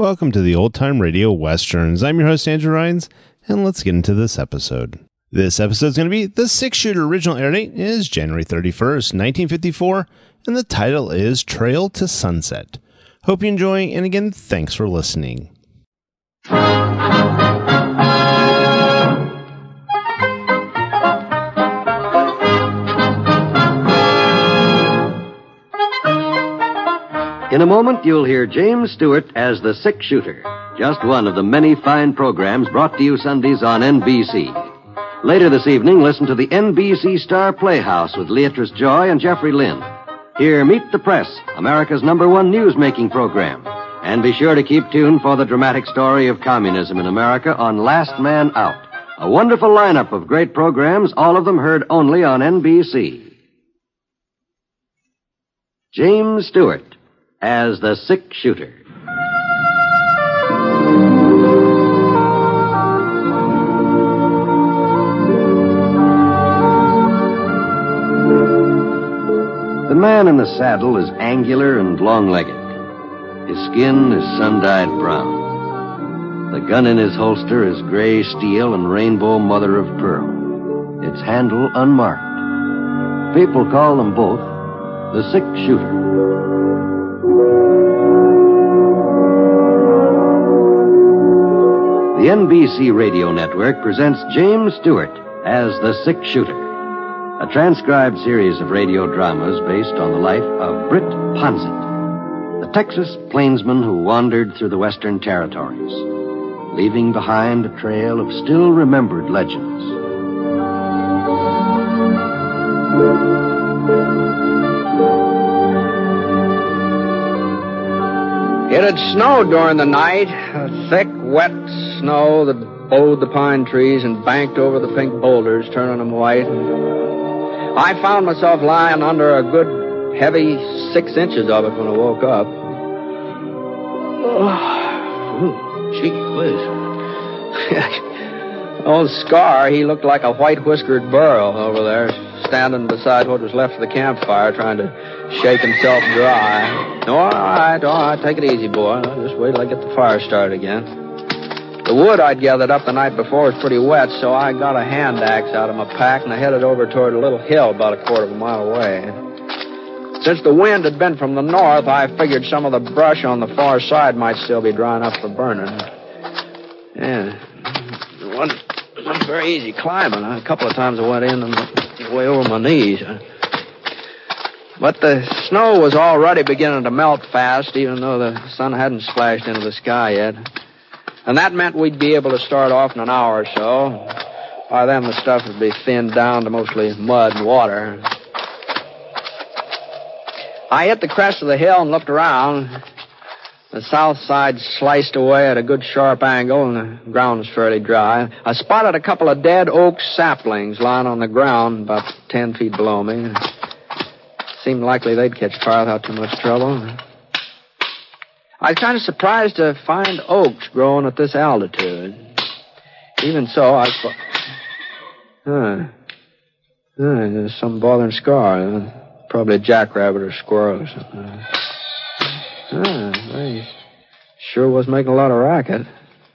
Welcome to the Old Time Radio Westerns. I'm your host, Andrew Rhynes, and let's get into this episode. This episode is going to be the six-shooter. Original air date is January 31st, 1954, and the title is Trail to Sunset. Hope you enjoy, and again, thanks for listening. In a moment, you'll hear James Stewart as the six-shooter, just one of the many fine programs brought to you Sundays on NBC. Later this evening, listen to the NBC Star Playhouse with Leatrice Joy and Jeffrey Lynn. Here, Meet the Press, America's #1 news-making program. And be sure to keep tuned for the dramatic story of communism in America on Last Man Out. A wonderful lineup of great programs, all of them heard only on NBC. James Stewart as the six-shooter. The man in the saddle is angular and long-legged. His skin is sun-dyed brown. The gun in his holster is gray steel and rainbow mother of pearl. Its handle unmarked. People call them both the six-shooter. The NBC Radio Network presents James Stewart as the six-shooter, a transcribed series of radio dramas based on the life of Britt Ponset, the Texas plainsman who wandered through the Western Territories, leaving behind a trail of still-remembered legends. It had snowed during the night, a thick, wet snow that bowed the pine trees and banked over the pink boulders, turning them white. I found myself lying under a good, heavy 6 inches of it when I woke up. Gee whiz. Old Scar, he looked like a white-whiskered burro over there, standing beside what was left of the campfire, trying to shake himself dry. All right, take it easy, boy. Just wait till I get the fire started again. The wood I'd gathered up the night before was pretty wet, so I got a hand axe out of my pack and I headed over toward a little hill about a quarter of a mile away. Since the wind had been from the north, I figured some of the brush on the far side might still be drying up for burning. Yeah, it wasn't very easy climbing. A couple of times I went in and way over my knees. But the snow was already beginning to melt fast, even though the sun hadn't splashed into the sky yet. And that meant we'd be able to start off in an hour or so. By then, the stuff would be thinned down to mostly mud and water. I hit the crest of the hill and looked around. The south side sliced away at a good sharp angle, and the ground was fairly dry. I spotted a couple of dead oak saplings lying on the ground about 10 feet below me. Seemed likely they'd catch fire without too much trouble. I was kind of surprised to find oaks growing at this altitude. Even so, I thought... there's some bothering Scar. Probably a jackrabbit or squirrel or something. They sure was making a lot of racket.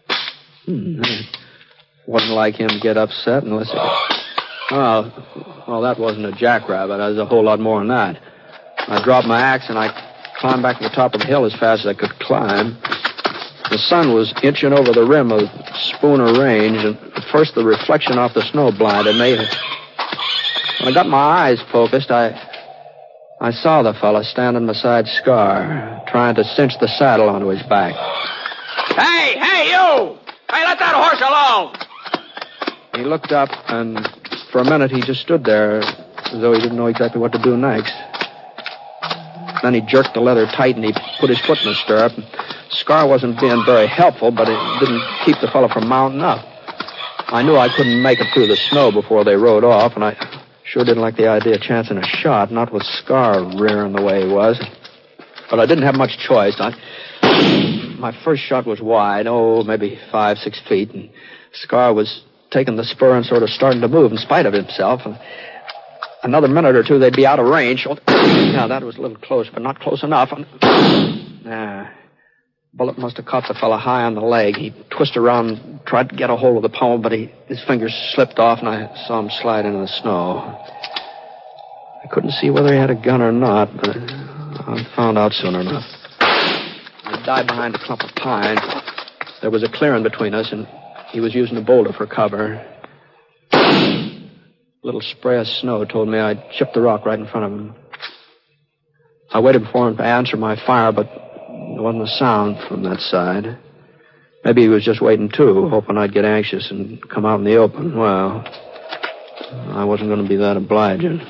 Wasn't like him to get upset unless it... Well, that wasn't a jackrabbit. That was a whole lot more than that. I dropped my axe and I climbed back to the top of the hill as fast as I could climb. The sun was inching over the rim of Spooner Range, and at first the reflection off the snow blinded me. When I got my eyes focused, I saw the fella standing beside Scar, trying to cinch the saddle onto his back. Hey, you! Hey, let that horse alone! He looked up, and for a minute he just stood there as though he didn't know exactly what to do next. Then he jerked the leather tight and he put his foot in the stirrup. Scar wasn't being very helpful, but it didn't keep the fellow from mounting up. I knew I couldn't make it through the snow before they rode off, and I sure didn't like the idea of chancing a shot, not with Scar rearing the way he was. But I didn't have much choice. My first shot was wide, maybe 5-6 feet, and Scar was taking the spur and sort of starting to move in spite of himself. And another minute or two, they'd be out of range. Now, that was a little close, but not close enough. Bullet must have caught the fellow high on the leg. He twisted around and tried to get a hold of the pommel, but his fingers slipped off, and I saw him slide into the snow. I couldn't see whether he had a gun or not, but I found out soon enough. I dived behind a clump of pines. There was a clearing between us, and he was using a boulder for cover. A little spray of snow told me I'd chipped the rock right in front of him. I waited for him to answer my fire, but there wasn't a sound from that side. Maybe he was just waiting, too, hoping I'd get anxious and come out in the open. Well, I wasn't going to be that obliging.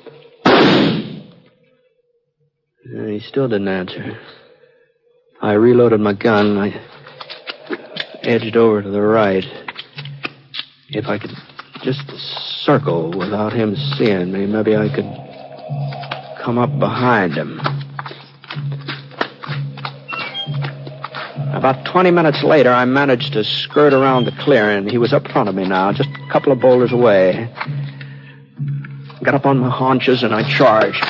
He still didn't answer. I reloaded my gun. I edged over to the right. If I could just circle without him seeing me, maybe I could come up behind him. About 20 minutes later, I managed to skirt around the clearing. He was up front of me now, just a couple of boulders away. Got up on my haunches and I charged.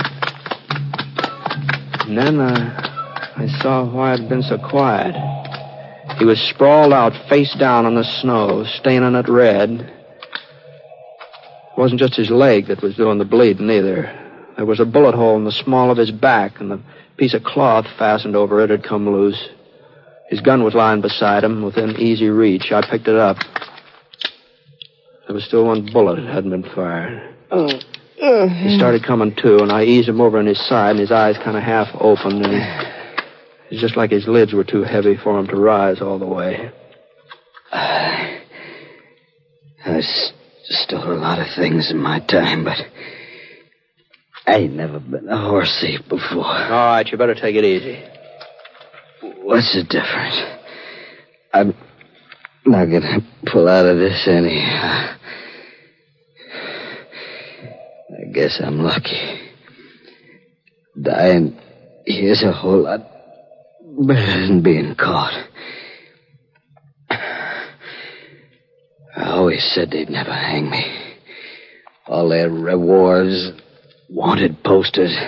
And then I saw why I'd been so quiet. He was sprawled out, face down on the snow, staining it red. It wasn't just his leg that was doing the bleeding, either. There was a bullet hole in the small of his back, and the piece of cloth fastened over it had come loose. His gun was lying beside him, within easy reach. I picked it up. There was still one bullet that hadn't been fired. He started coming to, and I eased him over on his side, and his eyes kind of half opened, and it's just like his lids were too heavy for him to rise all the way. There's still a lot of things in my time, but I ain't never been a horse thief before. All right, you better take it easy. What's the difference? I'm not gonna pull out of this anyhow. I guess I'm lucky. Dying here's a whole lot better than being caught. I always said they'd never hang me. All their rewards, wanted posters,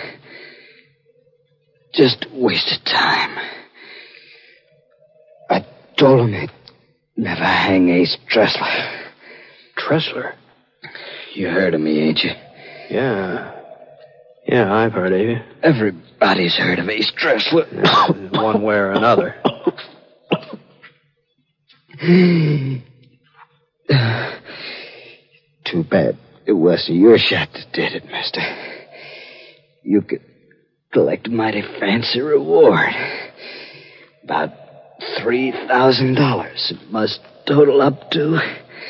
just wasted time. I told them they'd never hang Ace Tressler. Tressler? You heard of me, ain't you? Yeah. Yeah, I've heard of you. Everybody's heard of Ace Tressler. One way or another. Too bad it wasn't your shot that did it, mister. You could collect a mighty fancy reward. About $3,000 it must total up to.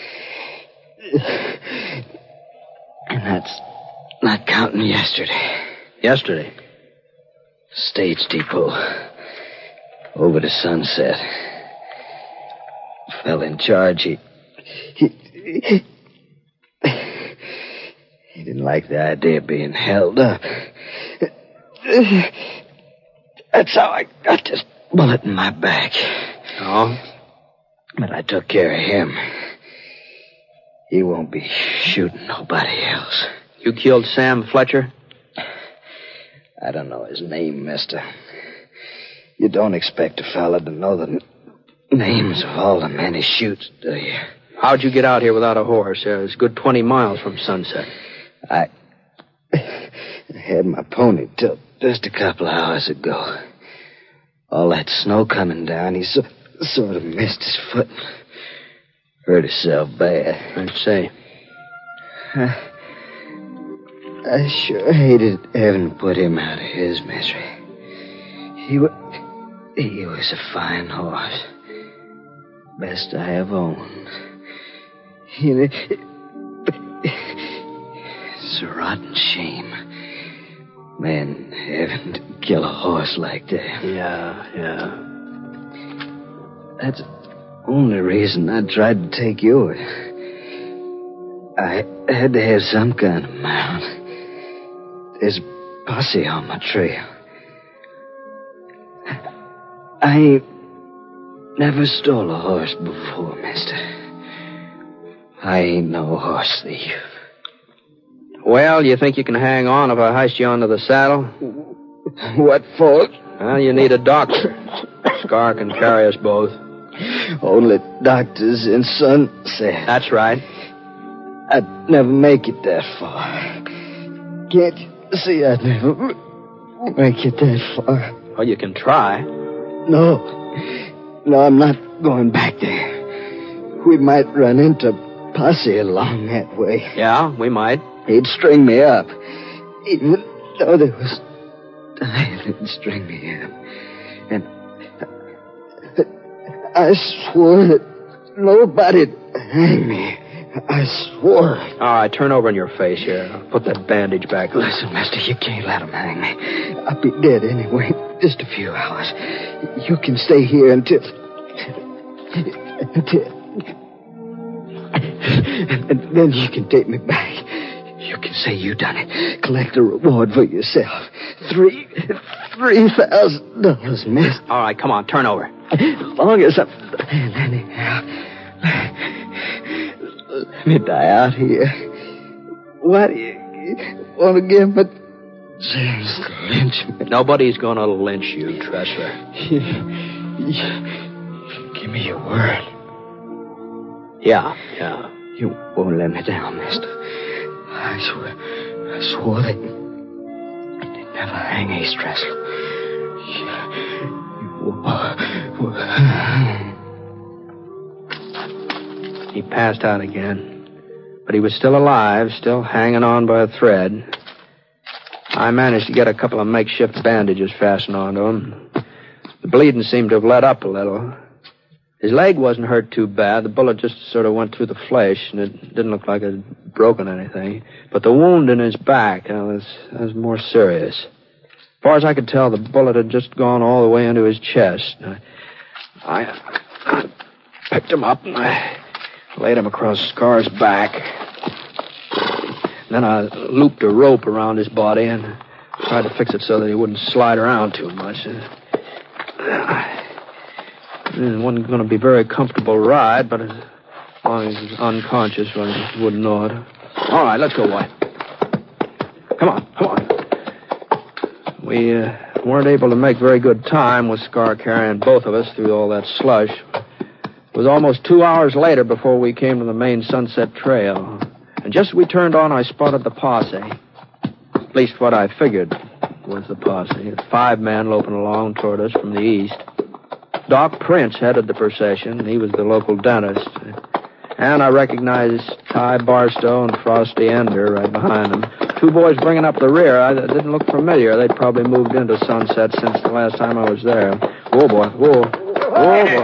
And that's not counting yesterday. Yesterday? Stage depot. Over to Sunset. Fell in charge. He didn't like the idea of being held up. That's how I got this bullet in my back. Oh? But I took care of him. He won't be shooting nobody else. You killed Sam Fletcher? I don't know his name, mister. You don't expect a fella to know the names of all the men he shoots, do you? How'd you get out here without a horse? It was a good 20 miles from Sunset. I had my pony till just a couple of hours ago. All that snow coming down, he sort of missed his foot. Hurt himself bad. I'd say. I sure hated having to put him out of his misery. He was a fine horse. Best I ever owned. It's a rotten shame. Men having to kill a horse like that. Yeah. That's the only reason I tried to take yours. I had to have some kind of mount. There's posse on my trail. I never stole a horse before, mister. I ain't no horse thief. Well, you think you can hang on if I heist you onto the saddle? What for? Well, you need a doctor. Scar can carry us both. Only doctors and son said That's right. I'd never make it that far. Can't you see I'd never make it that far? Well, you can try. No, I'm not going back there. We might run into posse along that way. Yeah, we might. He'd string me up. Even though there was time, he'd string me up. And I swore that nobody'd hang me. I swore. All right, turn over on your face here. I'll put that bandage back on. Listen, mister, you can't let him hang me. I'll be dead anyway. Just a few hours. You can stay here until... And then you can take me back. You can say you done it. Collect a reward for yourself. $3,000, miss. All right, come on, turn over. As long as I'm... Anyhow... Let me die out here. Why do you want to give me... James lynch me? Nobody's going to lynch you, Tressler. Give me your word. Yeah. You won't let me down, mister. I swore that they'd never hang Ace Tressler. He passed out again. But he was still alive, still hanging on by a thread. I managed to get a couple of makeshift bandages fastened onto him. The bleeding seemed to have let up a little. His leg wasn't hurt too bad. The bullet just sort of went through the flesh, and it didn't look like it had broken anything. But the wound in his back, that was more serious. As far as I could tell, the bullet had just gone all the way into his chest. I picked him up, and I laid him across Scar's back. Then I looped a rope around his body and tried to fix it so that he wouldn't slide around too much. It wasn't going to be a very comfortable ride, but as long as he was unconscious, well, he wouldn't know it. All right, let's go, boy. Come on. We weren't able to make very good time with Scar carrying both of us through all that slush. It was almost 2 hours later before we came to the main Sunset Trail. And just as we turned on, I spotted the posse. At least what I figured was the posse. 5 men loping along toward us from the east. Doc Prince headed the procession. He was the local dentist. And I recognized Ty Barstow and Frosty Ender right behind them. 2 boys bringing up the rear. I didn't look familiar. They'd probably moved into Sunset since the last time I was there. Whoa, boy. Whoa, boy.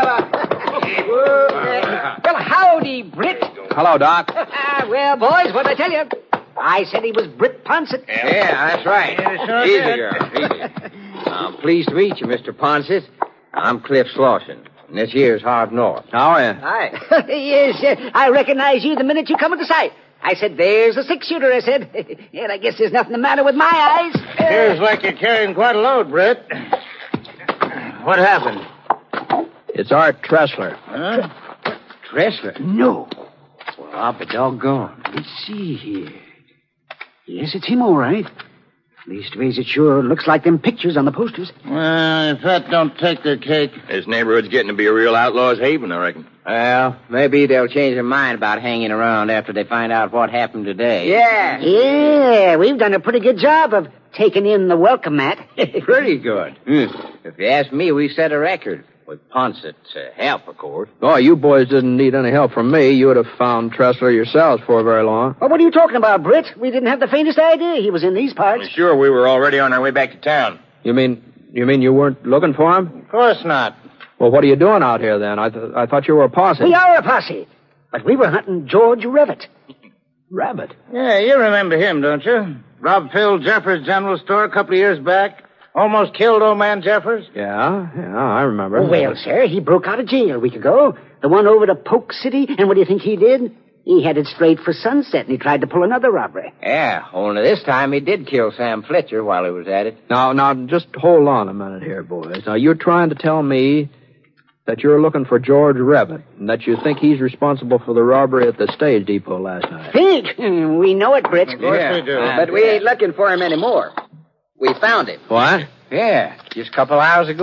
Well, howdy, Britt. Hello, Doc. Well, boys, what'd I tell you? I said he was Britt Ponsett. Yeah, that's right. Yeah, Easy, girl. Easy. I'm pleased to meet you, Mr. Ponsett. I'm Cliff Slauson, and this here's Harv North. How are you? Hi. Yes, I recognize you the minute you come into sight. I said, there's a 6-shooter, I said. And I guess there's nothing the matter with my eyes. Appears like you're carrying quite a load, Britt. What happened? It's Art Tressler. Huh? Tressler? No. Well, I'll be doggone. Let's see here. Yes, it's him, all right. Leastways, it sure looks like them pictures on the posters. Well, if that don't take their cake. This neighborhood's getting to be a real outlaw's haven, I reckon. Well, maybe they'll change their mind about hanging around after they find out what happened today. Yeah, we've done a pretty good job of taking in the welcome mat. Pretty good. If you ask me, we set a record. With Ponsett's help, of course. Oh, you boys didn't need any help from me. You would have found Tressler yourselves before very long. Well, what are you talking about, Britt? We didn't have the faintest idea he was in these parts. Sure, we were already on our way back to town. You mean you weren't looking for him? Of course not. Well, what are you doing out here, then? I thought you were a posse. We are a posse, but we were hunting George Revitt. Rabbit? Yeah, you remember him, don't you? Robbed Phil Jeffers' general store a couple of years back. Almost killed old man Jeffers. Yeah, I remember. Well, sir, he broke out of jail a week ago. The one over to Polk City, and what do you think he did? He headed straight for Sunset, and he tried to pull another robbery. Yeah, only this time he did kill Sam Fletcher while he was at it. Now, just hold on a minute here, boys. Now, you're trying to tell me that you're looking for George Revitt, and that you think he's responsible for the robbery at the stage depot last night. Think? We know it, Britt. Of course we do. But we ain't looking for him anymore. We found him. What? Yeah, just a couple hours ago.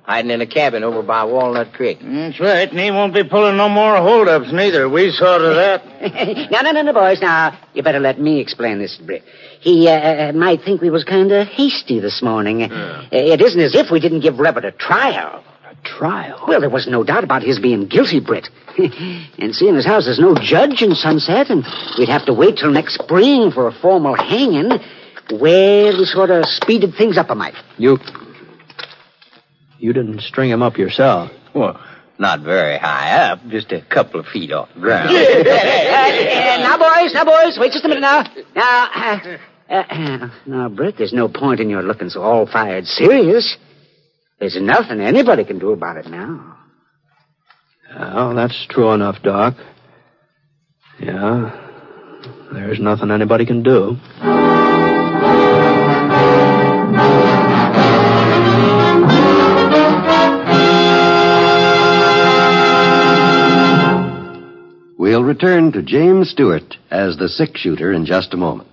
hiding in a cabin over by Walnut Creek. That's right, and he won't be pulling no more holdups neither. We saw to that. No, boys. Now, you better let me explain this, Britt. He might think we was kind of hasty this morning. It isn't as if we didn't give Rebet a trial. Trial? Well, there was no doubt about his being guilty, Britt. And seeing as how there's no judge in Sunset, and we'd have to wait till next spring for a formal hanging, well, we sort of speeded things up a mite. You didn't string him up yourself. Well, not very high up, just a couple of feet off the ground. Now, boys, wait just a minute now. Now, Britt, there's no point in your looking so all-fired serious. There's nothing anybody can do about it now. Well, that's true enough, Doc. Yeah, there's nothing anybody can do. We'll return to James Stewart as the six-shooter in just a moment.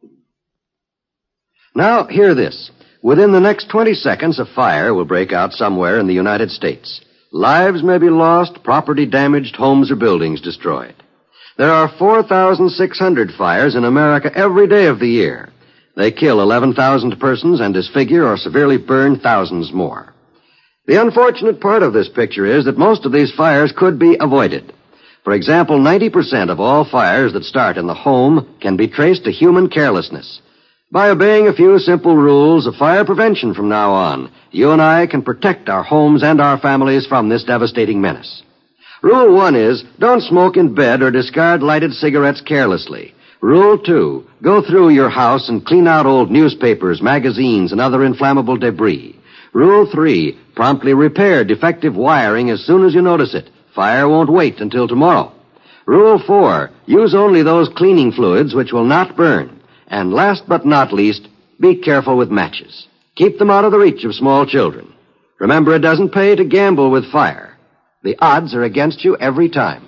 Now, hear this. Within the next 20 seconds, a fire will break out somewhere in the United States. Lives may be lost, property damaged, homes or buildings destroyed. There are 4,600 fires in America every day of the year. They kill 11,000 persons and disfigure or severely burn thousands more. The unfortunate part of this picture is that most of these fires could be avoided. For example, 90% of all fires that start in the home can be traced to human carelessness. By obeying a few simple rules of fire prevention from now on, you and I can protect our homes and our families from this devastating menace. Rule 1 is, don't smoke in bed or discard lighted cigarettes carelessly. Rule 2, go through your house and clean out old newspapers, magazines, and other inflammable debris. Rule 3, promptly repair defective wiring as soon as you notice it. Fire won't wait until tomorrow. Rule 4, use only those cleaning fluids which will not burn. And last but not least, be careful with matches. Keep them out of the reach of small children. Remember, it doesn't pay to gamble with fire. The odds are against you every time.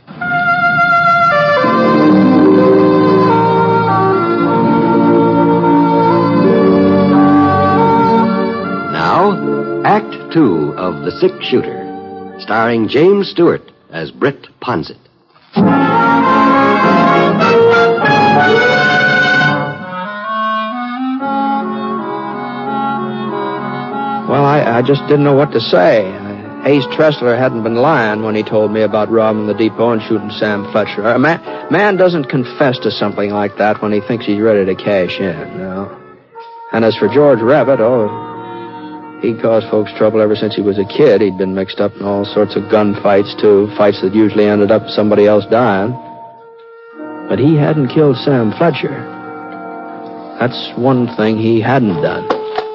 Now, Act 2 of The Six-Shooter, starring James Stewart as Britt Ponset. Well, I just didn't know what to say. Hayes Tressler hadn't been lying when he told me about robbing the depot and shooting Sam Fletcher. A man doesn't confess to something like that when he thinks he's ready to cash in, no. And as for George Rabbit, he caused folks trouble ever since he was a kid. He'd been mixed up in all sorts of gunfights, too, fights that usually ended up somebody else dying. But he hadn't killed Sam Fletcher. That's one thing he hadn't done.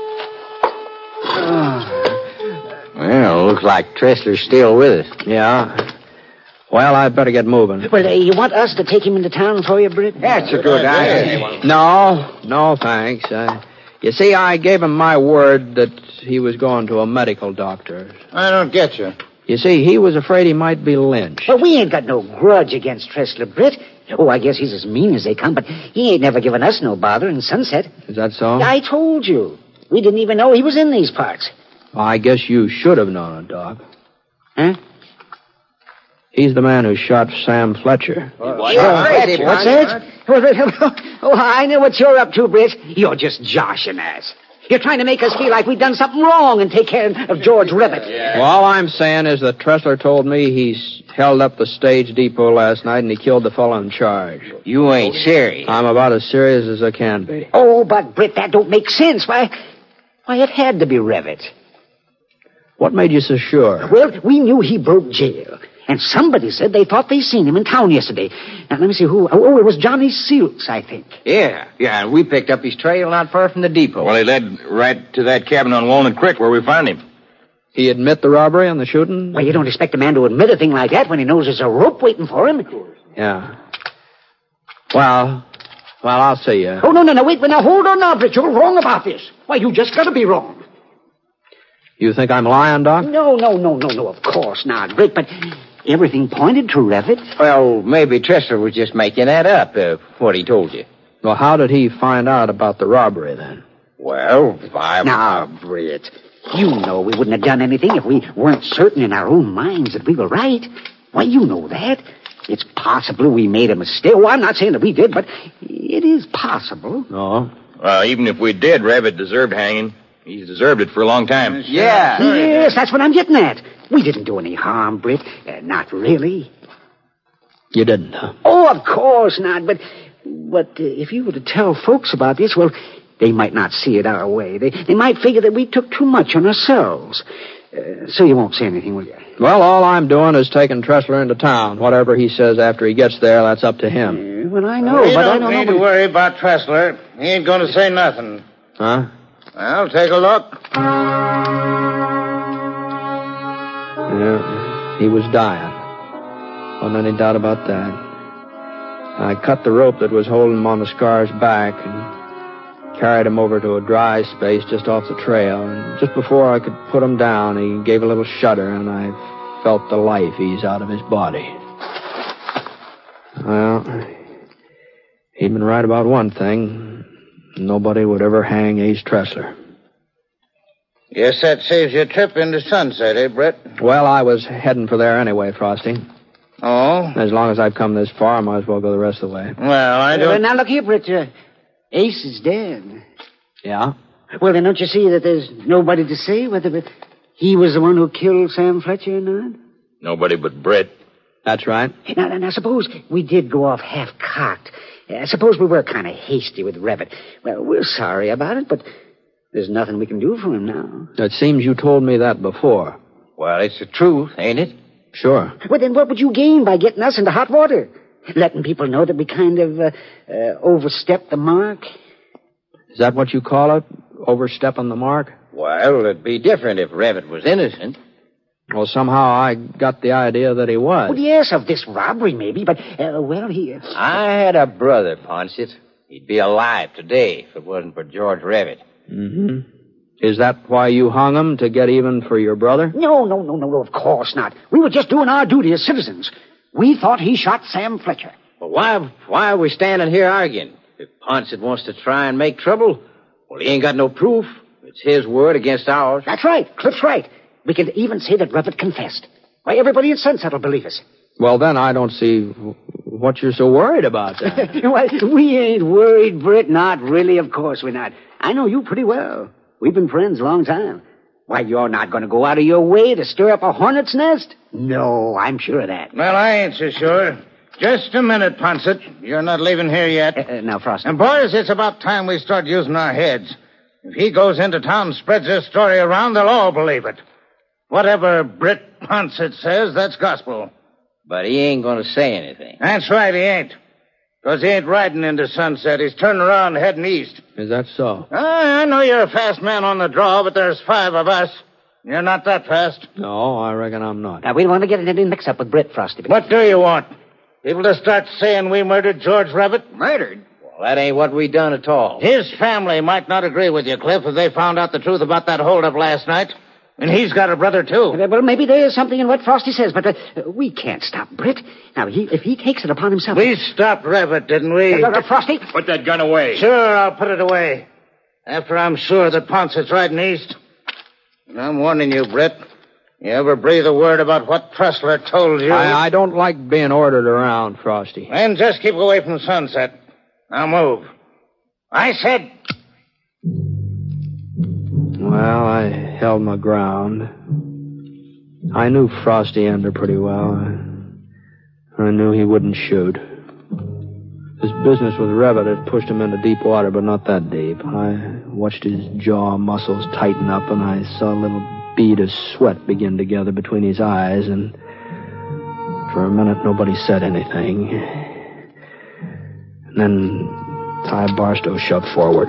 Well, looks like Tressler's still with us. Yeah. Well, I'd better get moving. Well, you want us to take him into town for you, Britt? That's a good idea. No, thanks. You see, I gave him my word that he was going to a medical doctor. I don't get you. You see, he was afraid he might be lynched. Well, we ain't got no grudge against Tressler, Britt. Oh, I guess he's as mean as they come, but he ain't never given us no bother in Sunset. Is that so? I told you. We didn't even know he was in these parts. Well, I guess you should have known it, Doc. Huh? He's the man who shot Sam Fletcher. What's that? Oh, I know what you're up to, Britt. You're just joshing us. You're trying to make us feel like we've done something wrong and take care of George Rabbit. Well, all I'm saying is that Tressler told me he held up the stage depot last night and he killed the fellow in charge. You ain't serious. I'm about as serious as I can be. Oh, but, Britt, that don't make sense. Why, it had to be Rabbit. What made you so sure? Well, we knew he broke jail. And somebody said they thought they seen him in town yesterday. Now, let me see who. Oh, it was Johnny Silks, I think. Yeah, and we picked up his trail not far from the depot. Well, he led right to that cabin on Walnut Creek where we found him. He admit the robbery and the shooting? Well, you don't expect a man to admit a thing like that when he knows there's a rope waiting for him. Yeah. Well, I'll see you. Oh, no, wait. Now, hold on now, Britt. You're wrong about this. Why, you just gotta be wrong. You think I'm lying, Doc? No, of course not, Britt, but everything pointed to Rabbit. Well, maybe Tressler was just making that up, what he told you. Well, how did he find out about the robbery, then? Well, Now, Britt, You know we wouldn't have done anything if we weren't certain in our own minds that we were right. Why, you know that. It's possible we made a mistake. Well, I'm not saying that we did, but it is possible. No. Well, even if we did, Rabbit deserved hanging. He's deserved it for a long time. Yeah. Yes, that's what I'm getting at. We didn't do any harm, Britt. Not really. You didn't, huh? Oh, of course not. But if you were to tell folks about this, well, they might not see it our way. They might figure that we took too much on ourselves. So you won't say anything, will you? Well, all I'm doing is taking Tressler into town. Whatever he says after he gets there, that's up to him. Well, I know, You but I don't don't need know. to worry about Tressler. He ain't going to say nothing. Huh? Well, take a look. Yeah, he was dying. Wasn't any doubt about that. I cut the rope that was holding him on the scar's back and carried him over to a dry space just off the trail. And just before I could put him down, he gave a little shudder, and I felt the life ease out of his body. Well, he'd been right about one thing. Nobody would ever hang Ace Tressler. Guess that saves your trip into Sunset, eh, Brett? Well, I was heading for there anyway, Frosty. Oh? As long as I've come this far, I might as well go the rest of the way. Well, I don't... Now, look here, Britt. Ace is dead. Yeah? Well, then don't you see that there's nobody to say whether he was the one who killed Sam Fletcher or not? Nobody but Britt. That's right. Now, suppose we did go off half-cocked. Suppose we were kind of hasty with Revitt. Well, we're sorry about it, but there's nothing we can do for him now. It seems you told me that before. Well, it's the truth, ain't it? Sure. Well, then what would you gain by getting us into hot water? Letting people know that we kind of overstepped the mark? Is that what you call it? Overstepping the mark? Well, it'd be different if Revitt was innocent. Well, somehow I got the idea that he was. Well, yes, of this robbery, maybe, but, he... I had a brother, Ponset. He'd be alive today if it wasn't for George Revitt. Mm-hmm. Is that why you hung him, to get even for your brother? No, of course not. We were just doing our duty as citizens. We thought he shot Sam Fletcher. Well, why are we standing here arguing? If Ponset wants to try and make trouble, well, he ain't got no proof. It's his word against ours. That's right. Cliff's right. We can even say that Revitt confessed. Why, everybody in Sunset will believe us. Well, then I don't see what you're so worried about then. Well, we ain't worried, Britt. Not really, of course we're not. I know you pretty well. We've been friends a long time. Why, you're not going to go out of your way to stir up a hornet's nest? No, I'm sure of that. Well, I ain't so sure. Just a minute, Ponset. You're not leaving here yet. Now, Frosty. And, boys, it's about time we start using our heads. If he goes into town and spreads this story around, they'll all believe it. Whatever Britt Ponset says, that's gospel. But he ain't going to say anything. That's right, he ain't. Because he ain't riding into Sunset. He's turning around and heading east. Is that so? I know you're a fast man on the draw, but there's 5 of us. You're not that fast. No, I reckon I'm not. Now, we don't want to get into any mix-up with Britt, Frosty. What do you want? People to start saying we murdered George Revitt? Murdered? Well, that ain't what we done at all. His family might not agree with you, Cliff, if they found out the truth about that holdup last night. And he's got a brother, too. Well, maybe there is something in what Frosty says, but we can't stop Britt. Now, if he takes it upon himself... We stopped Revitt, didn't we? Frosty? Put that gun away. Sure, I'll put it away. After I'm sure that Ponset's riding east. And I'm warning you, Britt. You ever breathe a word about what Tressler told you? I don't like being ordered around, Frosty. Then just keep away from Sunset. Now move. I said... Well, I held my ground. I knew Frosty Ender pretty well. I knew he wouldn't shoot. This business with Revitt had pushed him into deep water, but not that deep. I watched his jaw muscles tighten up, and I saw a little bead of sweat begin to gather between his eyes, and for a minute nobody said anything. And then Ty Barstow shoved forward.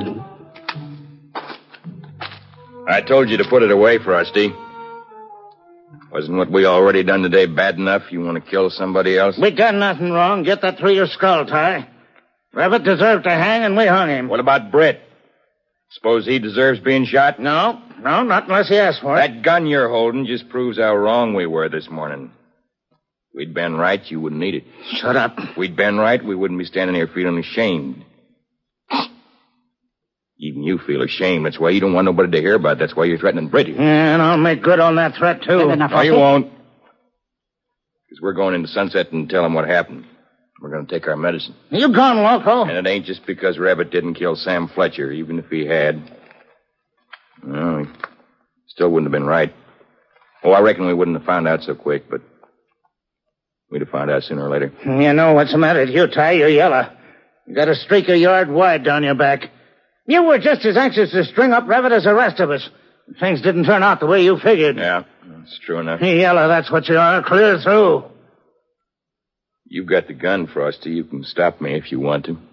I told you to put it away, Frosty. Wasn't what we already done today bad enough? You want to kill somebody else? We done nothing wrong. Get that through your skull, Ty. Revitt deserved to hang, and we hung him. What about Britt? Suppose he deserves being shot? No, not unless he asks for it. That gun you're holding just proves how wrong we were this morning. If we'd been right, you wouldn't need it. Shut up. If we'd been right, we wouldn't be standing here feeling ashamed. Even you feel ashamed. That's why you don't want nobody to hear about it. That's why you're threatening Britty. Yeah, and I'll make good on that threat, too. No, you won't. Because we're going into Sunset and tell him what happened. We're going to take our medicine. You gone loco? And it ain't just because Rabbit didn't kill Sam Fletcher, even if he had. Well, he still wouldn't have been right. Oh, I reckon we wouldn't have found out so quick, but we'd have found out sooner or later. You know what's the matter with you, Ty? You're yellow. You got a streak a yard wide down your back. You were just as anxious to string up Rabbit as the rest of us. Things didn't turn out the way you figured. Yeah, that's true enough. Yellow, that's what you are, clear through. You've got the gun, Frosty. You can stop me if you want to.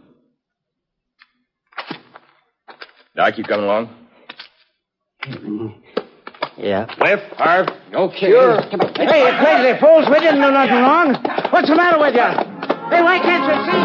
Doc, you coming along? Yeah. Cliff, Harv. Okay. Sure. Hey, you crazy fools. We didn't do nothing wrong. What's the matter with you? Hey, why can't you see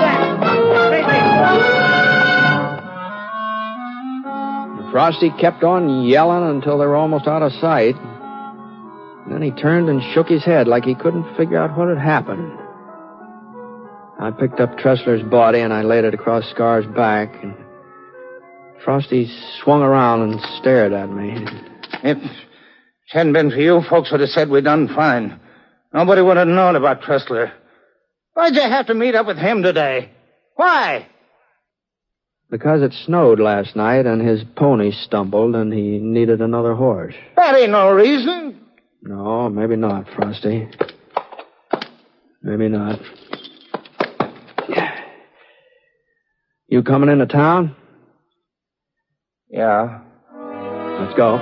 that? Frosty kept on yelling until they were almost out of sight. And then he turned and shook his head like he couldn't figure out what had happened. I picked up Tressler's body and I laid it across Scar's back. And Frosty swung around and stared at me. If it hadn't been for you, folks would have said we'd done fine. Nobody would have known about Tressler. Why'd you have to meet up with him today? Why? Because it snowed last night and his pony stumbled and he needed another horse. That ain't no reason. No, maybe not, Frosty. Maybe not. You coming into town? Yeah. Let's go.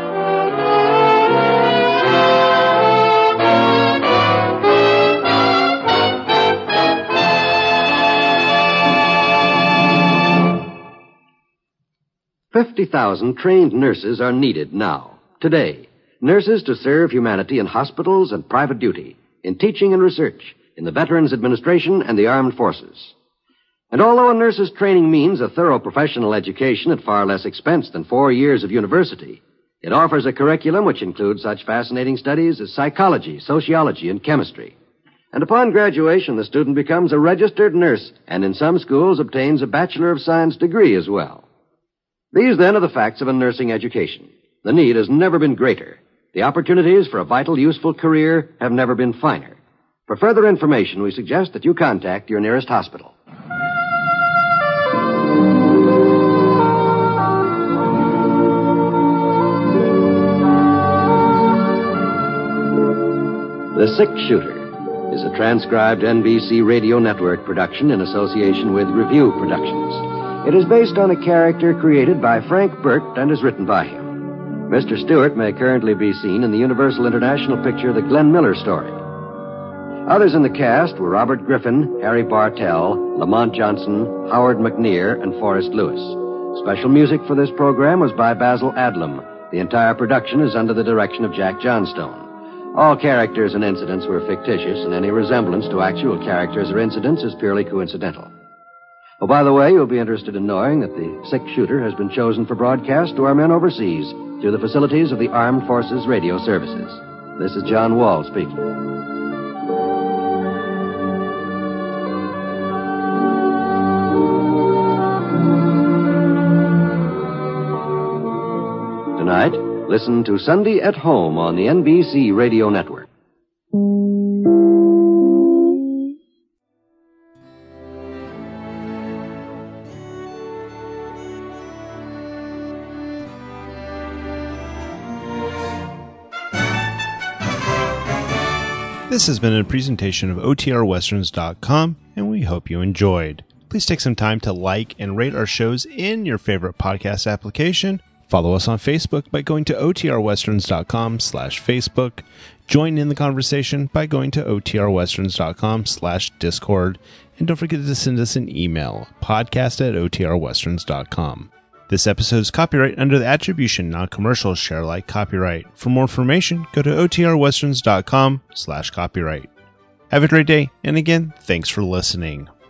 $50,000 trained nurses are needed now, today. Nurses to serve humanity in hospitals and private duty, in teaching and research, in the Veterans Administration and the Armed Forces. And although a nurse's training means a thorough professional education at far less expense than 4 years of university, it offers a curriculum which includes such fascinating studies as psychology, sociology, and chemistry. And upon graduation, the student becomes a registered nurse and in some schools obtains a Bachelor of Science degree as well. These, then, are the facts of a nursing education. The need has never been greater. The opportunities for a vital, useful career have never been finer. For further information, we suggest that you contact your nearest hospital. The Six Shooter is a transcribed NBC Radio Network production in association with Review Productions. It is based on a character created by Frank Burt and is written by him. Mr. Stewart may currently be seen in the Universal International picture The Glenn Miller Story. Others in the cast were Robert Griffin, Harry Bartell, Lamont Johnson, Howard McNear, and Forrest Lewis. Special music for this program was by Basil Adlam. The entire production is under the direction of Jack Johnstone. All characters and incidents were fictitious, and any resemblance to actual characters or incidents is purely coincidental. Oh, by the way, you'll be interested in knowing that the Six Shooter has been chosen for broadcast to our men overseas through the facilities of the Armed Forces Radio Services. This is John Wall speaking. Tonight, listen to Sunday at Home on the NBC Radio Network. This has been a presentation of OTRWesterns.com, and we hope you enjoyed. Please take some time to like and rate our shows in your favorite podcast application. Follow us on Facebook by going to OTRWesterns.com/Facebook. Join in the conversation by going to OTRWesterns.com/Discord. And don't forget to send us an email, podcast@OTRWesterns.com. This episode is copyright under the Attribution Non-Commercial Share Alike copyright. For more information, go to OTRWesterns.com/copyright. Have a great day, and again, thanks for listening.